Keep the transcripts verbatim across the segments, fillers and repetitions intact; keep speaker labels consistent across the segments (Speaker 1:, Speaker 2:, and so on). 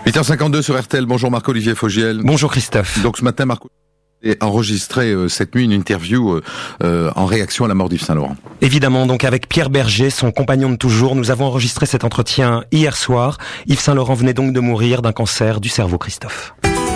Speaker 1: huit heures cinquante-deux sur R T L. Bonjour Marc-Olivier Fogiel.
Speaker 2: Bonjour Christophe.
Speaker 1: Donc ce matin, Marc a enregistré euh, cette nuit une interview euh, euh, en réaction à la mort d'Yves Saint-Laurent.
Speaker 2: Évidemment, donc avec Pierre Berger, son compagnon de toujours, nous avons enregistré cet entretien hier soir. Yves Saint-Laurent venait donc de mourir d'un cancer du cerveau, Christophe.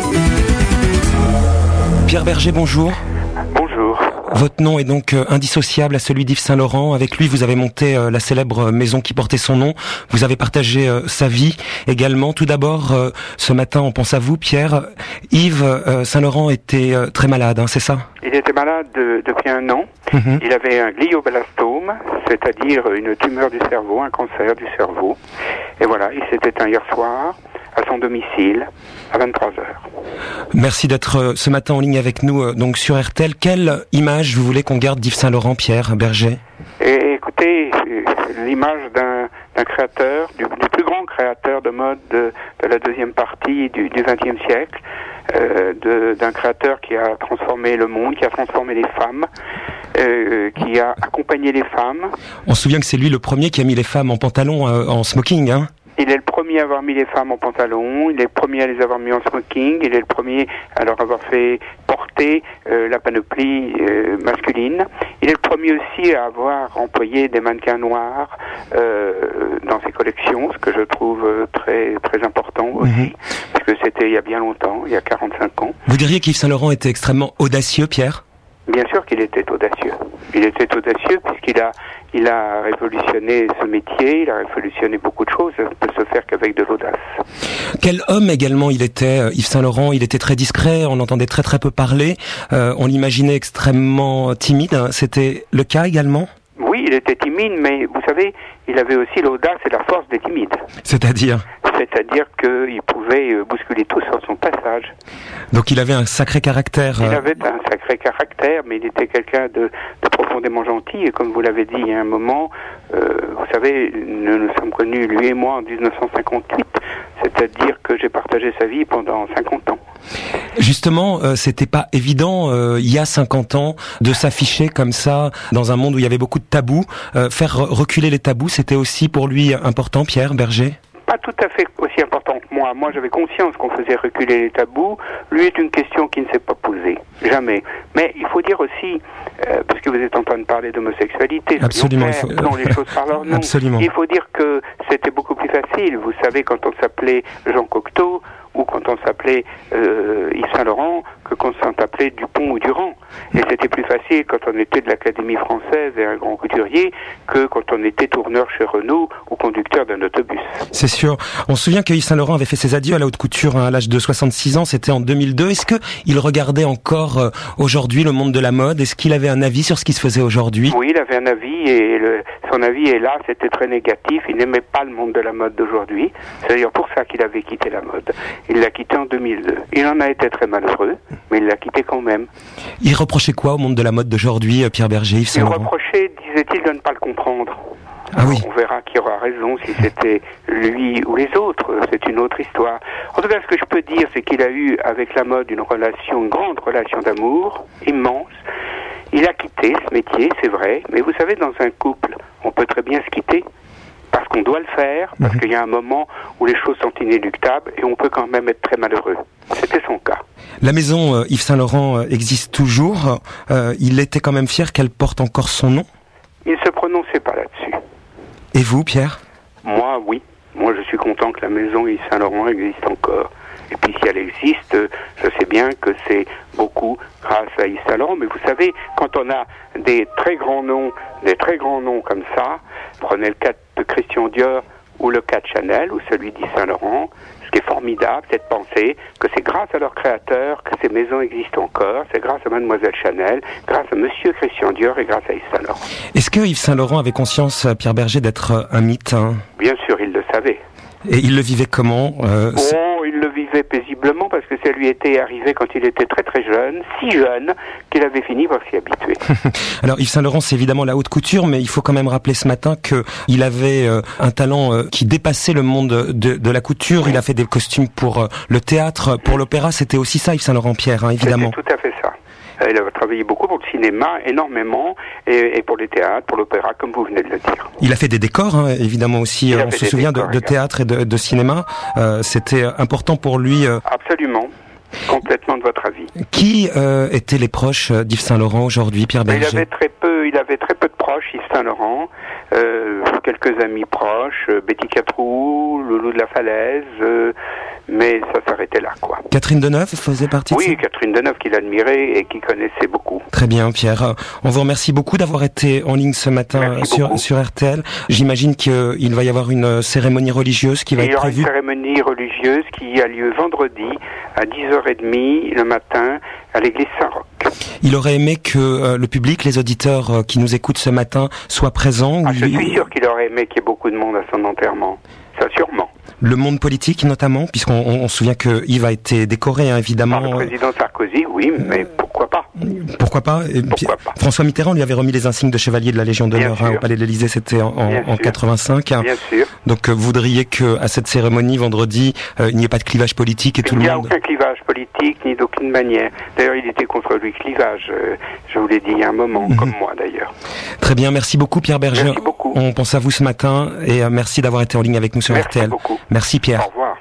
Speaker 2: Pierre Berger, bonjour.
Speaker 3: Bonjour.
Speaker 2: Votre nom est donc euh, indissociable à celui d'Yves Saint-Laurent. Avec lui, vous avez monté euh, la célèbre maison qui portait son nom. Vous avez partagé euh, sa vie également. Tout d'abord, euh, ce matin, on pense à vous, Pierre. Yves euh, Saint-Laurent était euh, très malade, hein, c'est ça ?
Speaker 3: Il était malade de, depuis un an. Mmh. Il avait un glioblastome, c'est-à-dire une tumeur du cerveau, un cancer du cerveau. Et voilà, il s'est éteint hier soir à son domicile à vingt-trois heures.
Speaker 2: Merci d'être euh, ce matin en ligne avec nous euh, donc sur R T L. Quelle image vous voulez qu'on garde d'Yves Saint-Laurent, Pierre Berger ?
Speaker 3: Et écoutez, l'image d'un, d'un créateur, du, du plus grand créateur de mode de, de la deuxième partie du vingtième siècle, euh, de, d'un créateur qui a transformé le monde, qui a transformé les femmes, euh, qui a accompagné les femmes.
Speaker 2: On se souvient que c'est lui le premier qui a mis les femmes en pantalon, euh, en smoking, hein ?
Speaker 3: Il est le premier à avoir mis les femmes en pantalon, il est le premier à les avoir mis en smoking, il est le premier à leur avoir fait porter euh, la panoplie euh, masculine. Il est le premier aussi à avoir employé des mannequins noirs euh, dans ses collections, ce que je trouve très très important aussi, mmh. parce que c'était il y a bien longtemps, il y a quarante-cinq ans.
Speaker 2: Vous diriez qu'Yves Saint-Laurent était extrêmement audacieux, Pierre ?
Speaker 3: Bien sûr qu'il était audacieux. Il était audacieux puisqu'il a il a révolutionné ce métier, il a révolutionné beaucoup de choses, ça ne peut se faire qu'avec de l'audace.
Speaker 2: Quel homme également il était, Yves Saint-Laurent, il était très discret, on entendait très très peu parler, euh, on l'imaginait extrêmement timide, c'était le cas également ?
Speaker 3: Oui, il était timide, mais vous savez, il avait aussi l'audace et la force des timides.
Speaker 2: C'est-à-dire ?
Speaker 3: C'est-à-dire qu'il pouvait bousculer tout sur son passage.
Speaker 2: Donc il avait un sacré caractère.
Speaker 3: Il avait un sacré caractère, mais il était quelqu'un de, de profondément gentil. Et comme vous l'avez dit il y a un moment, euh, vous savez, nous nous sommes connus, lui et moi, en dix-neuf cent cinquante-huit. C'est-à-dire que j'ai partagé sa vie pendant cinquante ans.
Speaker 2: Justement, euh, c'était pas évident, euh, il y a cinquante ans, de s'afficher comme ça, dans un monde où il y avait beaucoup de tabous. Euh, faire reculer les tabous, c'était aussi pour lui important, Pierre Berger ?
Speaker 3: Pas tout à fait aussi important que moi. Moi, j'avais conscience qu'on faisait reculer les tabous. Lui est une question qui ne s'est pas posée. Jamais. Mais il faut dire aussi, euh, parce que vous êtes en train de parler d'homosexualité,
Speaker 2: absolument, il faut...
Speaker 3: non, les choses par leur nom.
Speaker 2: Absolument.
Speaker 3: Il faut dire que c'était beaucoup plus facile. Vous savez, quand on s'appelait Jean Cocteau, ou quand on s'appelait euh, Yves Saint-Laurent, que quand on s'appelait Dupont ou Durand. Et c'était plus facile quand on était de l'Académie française et un grand couturier que quand on était tourneur chez Renault ou conducteur d'un autobus.
Speaker 2: C'est sûr. On se souvient que Yves Saint-Laurent avait fait ses adieux à la haute couture hein, à l'âge de soixante-six ans, c'était en deux mille deux. Est-ce qu'il regardait encore euh, aujourd'hui le monde de la mode ? Est-ce qu'il avait un avis sur ce qui se faisait aujourd'hui ?
Speaker 3: Oui, il avait un avis et le, son avis est là, c'était très négatif. Il n'aimait pas le monde de la mode d'aujourd'hui. C'est d'ailleurs pour ça qu'il avait quitté la mode. Il l'a quitté en deux mille deux. Il en a été très malheureux, mais il l'a quitté quand même.
Speaker 2: Il reprochait quoi au monde de la mode d'aujourd'hui, Pierre Berger, Yves Saint-Laurent ?
Speaker 3: Il reprochait, disait-il, de ne pas le comprendre.
Speaker 2: Ah oui.
Speaker 3: On verra qui aura raison, si c'était lui ou les autres. C'est une autre histoire. En tout cas, ce que je peux dire, c'est qu'il a eu avec la mode une relation, une grande relation d'amour, immense. Il a quitté ce métier, c'est vrai. Mais vous savez, dans un couple, on peut très bien se quitter. Parce qu'on doit le faire, parce mmh. qu'il y a un moment où les choses sont inéluctables et on peut quand même être très malheureux. C'était son cas.
Speaker 2: La maison euh, Yves Saint-Laurent euh, existe toujours. Euh, il était quand même fier qu'elle porte encore son nom ?
Speaker 3: Il ne se prononçait pas là-dessus.
Speaker 2: Et vous, Pierre ?
Speaker 3: Moi, oui. Moi, je suis content que la maison Yves Saint-Laurent existe encore. Et puis, si elle existe, je sais bien que c'est beaucoup grâce à Yves Saint-Laurent. Mais vous savez, quand on a des très grands noms, des très grands noms comme ça, prenez le cas de Christian Dior ou le cas de Chanel ou celui d'Yves Saint-Laurent, ce qui est formidable, c'est de penser que c'est grâce à leurs créateurs que ces maisons existent encore, c'est grâce à Mademoiselle Chanel, grâce à Monsieur Christian Dior et grâce à Yves Saint-Laurent.
Speaker 2: Est-ce que Yves Saint-Laurent avait conscience, Pierre Berger, d'être un mythe hein ?
Speaker 3: Bien sûr, il le savait.
Speaker 2: Et il le vivait comment euh,
Speaker 3: Oh, il le vivait paisiblement parce que ça lui était arrivé quand il était très très jeune, si jeune, qu'il avait fini par s'y habituer.
Speaker 2: Alors Yves Saint-Laurent, c'est évidemment la haute couture, mais il faut quand même rappeler ce matin que il avait euh, un talent euh, qui dépassait le monde de, de la couture. Il a fait des costumes pour euh, le théâtre, pour l'opéra. C'était aussi ça, Yves Saint-Laurent, Pierre, hein, évidemment.
Speaker 3: C'était tout à fait ça. Euh, il a travaillé beaucoup pour le cinéma, énormément, et, et pour les théâtres, pour l'opéra, comme vous venez de le dire.
Speaker 2: Il a fait des décors, hein, évidemment aussi. On se souvient décors, de, de théâtre et de, de cinéma. Euh, c'était important pour lui. Euh...
Speaker 3: Absolument. Complètement de votre avis.
Speaker 2: Qui euh, étaient les proches d'Yves Saint-Laurent aujourd'hui, Pierre Berger?
Speaker 3: Il avait très peu, il avait très peu de proches, Yves Saint-Laurent. Euh, quelques amis proches, euh, Betty Catrou, Loulou de la Falaise, euh, mais ça s'arrêtait là, quoi.
Speaker 2: Catherine Deneuve faisait partie de
Speaker 3: Oui,
Speaker 2: ça?
Speaker 3: Catherine Deneuve qu'il admirait et qui connaissait beaucoup.
Speaker 2: Très bien, Pierre. On vous remercie beaucoup d'avoir été en ligne ce matin sur, sur R T L. J'imagine qu'il va y avoir une cérémonie religieuse qui va être prévue.
Speaker 3: Il y aura une cérémonie religieuse qui a lieu vendredi à dix heures trente le matin à l'église Saint-Roch.
Speaker 2: Il aurait aimé que euh, le public, les auditeurs euh, qui nous écoutent ce matin soient présents.
Speaker 3: Ah, je suis sûr qu'il aurait aimé qu'il y ait beaucoup de monde à son enterrement. Ça, sûrement.
Speaker 2: Le monde politique, notamment, puisqu'on on, on se souvient que Yves a été décoré, hein, évidemment.
Speaker 3: Par le président Sarkozy, oui, mais pourquoi pas?
Speaker 2: Pourquoi pas, Et
Speaker 3: pourquoi pas
Speaker 2: François Mitterrand lui avait remis les insignes de chevalier de la Légion d'honneur hein, au Palais de l'Élysée, c'était en, en, en quatre-vingt-cinq.
Speaker 3: Bien sûr.
Speaker 2: Donc euh, vous voudriez que à cette cérémonie vendredi, euh, il n'y ait pas de clivage politique et
Speaker 3: il
Speaker 2: tout le monde.
Speaker 3: Il n'y a aucun clivage politique, ni d'aucune manière. D'ailleurs, il était contre le clivage, euh, je vous l'ai dit il y a un moment, mm-hmm. comme moi d'ailleurs.
Speaker 2: Très bien, merci beaucoup Pierre Berger.
Speaker 3: Merci beaucoup.
Speaker 2: On pense à vous ce matin et euh, merci d'avoir été en ligne avec nous sur
Speaker 3: merci
Speaker 2: R T L.
Speaker 3: Beaucoup.
Speaker 2: Merci Pierre.
Speaker 3: Au revoir.